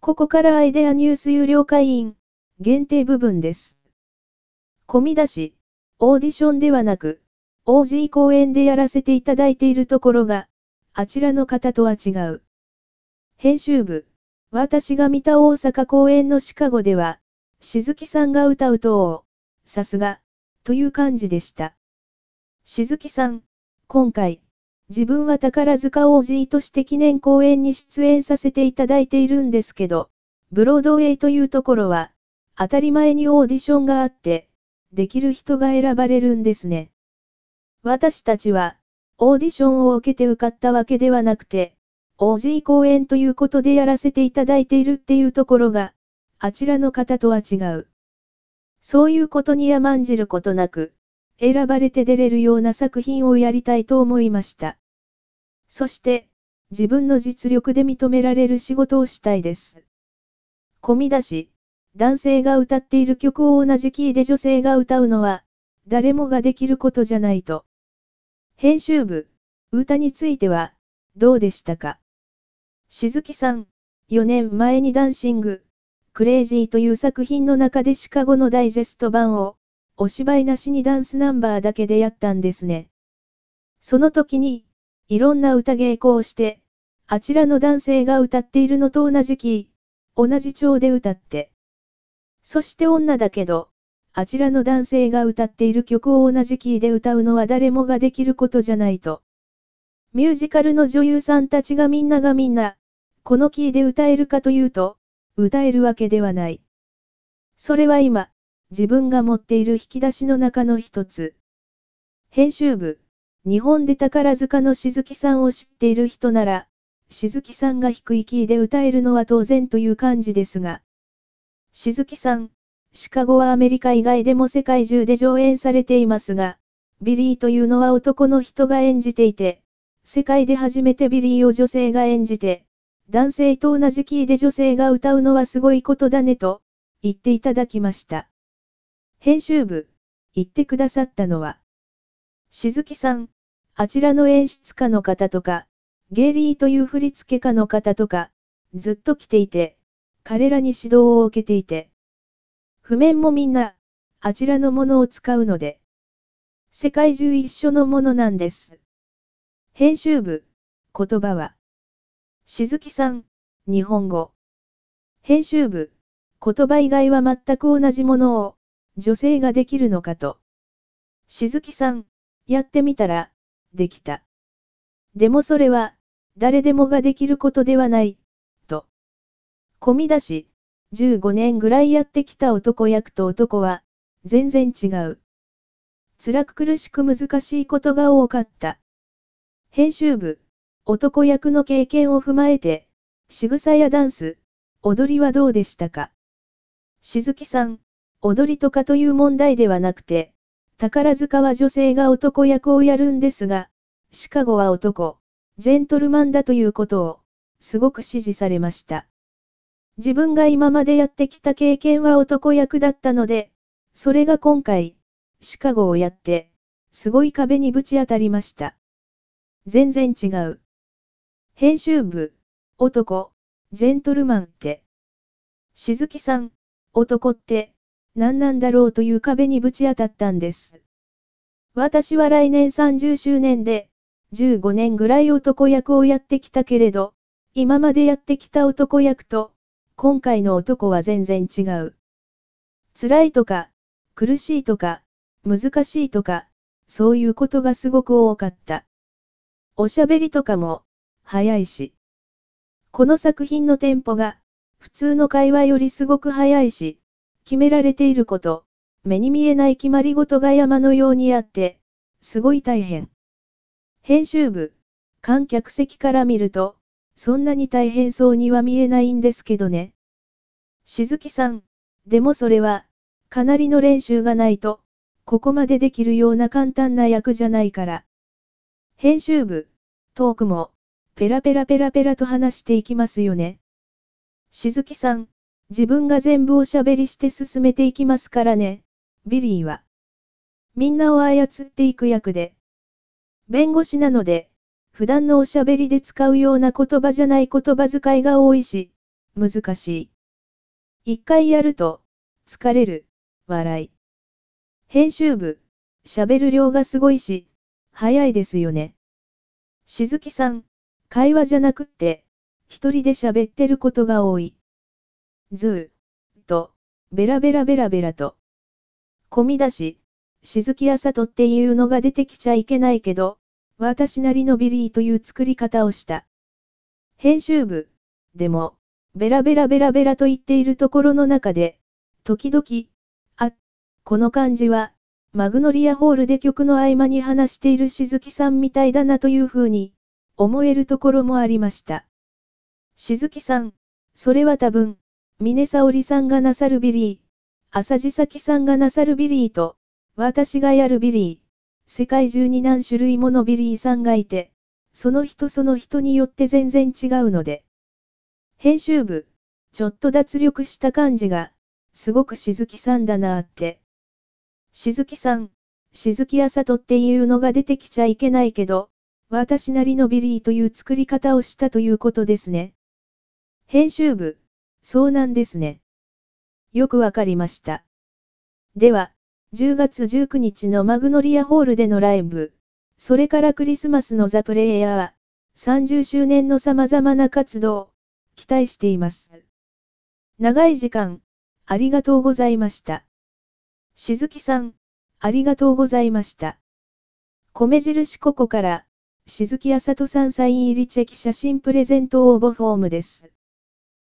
ここからアイデアニュース有料会員限定部分です。込み出し、オーディションではなく、OG 公演でやらせていただいているところが、あちらの方とは違う。編集部、私が見た大阪公演のシカゴでは、静木さんが歌うとさすが、という感じでした。静木さん、今回、自分は宝塚 OG として記念公演に出演させていただいているんですけど、ブロードウェイというところは、当たり前にオーディションがあって、できる人が選ばれるんですね。私たちは、オーディションを受けて受かったわけではなくて、OG 公演ということでやらせていただいているっていうところが、あちらの方とは違う。そういうことに甘んじることなく、選ばれて出れるような作品をやりたいと思いました。そして、自分の実力で認められる仕事をしたいです。込み出し、男性が歌っている曲を同じキーで女性が歌うのは、誰もができることじゃないと。編集部、歌については、どうでしたか？静木さん、4年前にダンシング、クレイジーという作品の中でシカゴのダイジェスト版を、お芝居なしにダンスナンバーだけでやったんですね。その時に、いろんな歌稽古をして、あちらの男性が歌っているのと同じキー、同じ調で歌って。そして女だけど、あちらの男性が歌っている曲を同じキーで歌うのは誰もができることじゃないと。ミュージカルの女優さんたちがみんな、このキーで歌えるかというと、歌えるわけではない。それは今、自分が持っている引き出しの中の一つ。編集部、日本で宝塚の静木さんを知っている人なら、静木さんが低いキーで歌えるのは当然という感じですが。静木さん、シカゴはアメリカ以外でも世界中で上演されていますが、ビリーというのは男の人が演じていて、世界で初めてビリーを女性が演じて、男性と同じキーで女性が歌うのはすごいことだねと、言っていただきました。編集部、言ってくださったのは、静木さん、あちらの演出家の方とか、ゲイリーという振付家の方とか、ずっと来ていて、彼らに指導を受けていて、譜面もみんな、あちらのものを使うので、世界中一緒のものなんです。編集部、言葉は、静木さん、日本語。編集部、言葉以外は全く同じものを、女性ができるのかと。静木さん、やってみたら、できた。でもそれは、誰でもができることではない、と。込み出し、15年ぐらいやってきた男役と男は、全然違う。辛く苦しく難しいことが多かった。編集部、男役の経験を踏まえて、仕草やダンス、踊りはどうでしたか？静木さん、踊りとかという問題ではなくて、宝塚は女性が男役をやるんですが、シカゴは男、ジェントルマンだということを、すごく支持されました。自分が今までやってきた経験は男役だったので、それが今回、シカゴをやって、すごい壁にぶち当たりました。全然違う。編集部、男、ジェントルマンって。静木さん、男って、何なんだろうという壁にぶち当たったんです。私は来年30周年で、15年ぐらい男役をやってきたけれど、今までやってきた男役と、今回の男は全然違う。辛いとか、苦しいとか、難しいとか、そういうことがすごく多かった。おしゃべりとかも、早いし。この作品のテンポが、普通の会話よりすごく早いし、決められていること、目に見えない決まり事が山のようにあって、すごい大変。編集部、観客席から見ると、そんなに大変そうには見えないんですけどね。静木さん、でもそれは、かなりの練習がないと、ここまでできるような簡単な役じゃないから。編集部、トークも、ペラペラペラペラと話していきますよね。静木さん、自分が全部おしゃべりして進めていきますからね。ビリーは。みんなを操っていく役で。弁護士なので、普段のおしゃべりで使うような言葉じゃない言葉遣いが多いし、 難しい。一回やると、疲れる、笑い。編集部、喋る量がすごいし、早いですよね。静木さん、会話じゃなくって、一人で喋ってることが多い。ずーっと、ベラベラベラベラと。込み出し、静木あさとっていうのが出てきちゃいけないけど、私なりのビリーという作り方をした。編集部、でも、ベラベラベラベラと言っているところの中で、時々、あ、この感じは、マグノリアホールで曲の合間に話している静木さんみたいだなというふうに、思えるところもありました。静木さん、それは多分、峰沙織さんがなさるビリー、浅地咲さんがなさるビリーと、私がやるビリー、世界中に何種類ものビリーさんがいて、その人その人によって全然違うので。編集部、ちょっと脱力した感じが、すごく静木さんだなーって。静木さん、静木あさとっていうのが出てきちゃいけないけど、私なりのビリーという作り方をしたということですね。編集部、そうなんですね。よくわかりました。では、10月19日のマグノリアホールでのライブ、それからクリスマスのザ・プレイヤー、30周年の様々な活動、期待しています。長い時間、ありがとうございました。静木さん、ありがとうございました。米印ここから、静木あさとさんサイン入りチェキ写真プレゼント応募フォームです。